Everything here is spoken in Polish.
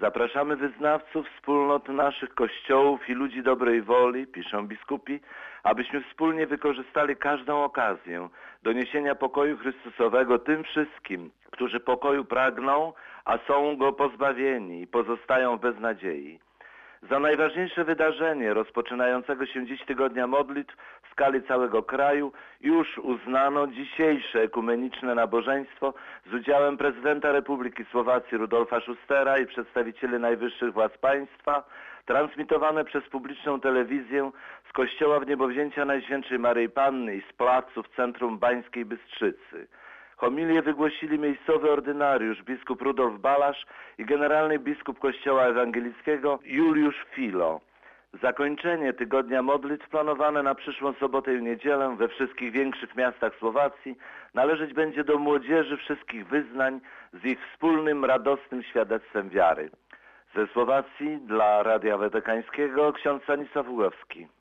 Zapraszamy wyznawców, wspólnot naszych kościołów i ludzi dobrej woli, piszą biskupi, abyśmy wspólnie wykorzystali każdą okazję do niesienia pokoju Chrystusowego tym wszystkim, którzy pokoju pragną, a są go pozbawieni i pozostają bez nadziei. Za najważniejsze wydarzenie rozpoczynającego się dziś tygodnia modlitw w skali całego kraju już uznano dzisiejsze ekumeniczne nabożeństwo z udziałem prezydenta Republiki Słowacji Rudolfa Schustera i przedstawicieli najwyższych władz państwa, transmitowane przez publiczną telewizję z kościoła Wniebowzięcia Najświętszej Maryi Panny i z placu w centrum Bańskiej Bystrzycy. Homilię wygłosili miejscowy ordynariusz biskup Rudolf Balasz i generalny biskup Kościoła Ewangelickiego Juliusz Filo. Zakończenie tygodnia modlitw planowane na przyszłą sobotę i niedzielę we wszystkich większych miastach Słowacji należeć będzie do młodzieży wszystkich wyznań z ich wspólnym, radosnym świadectwem wiary. Ze Słowacji dla Radia Watykańskiego ksiądz Stanisław Ługowski.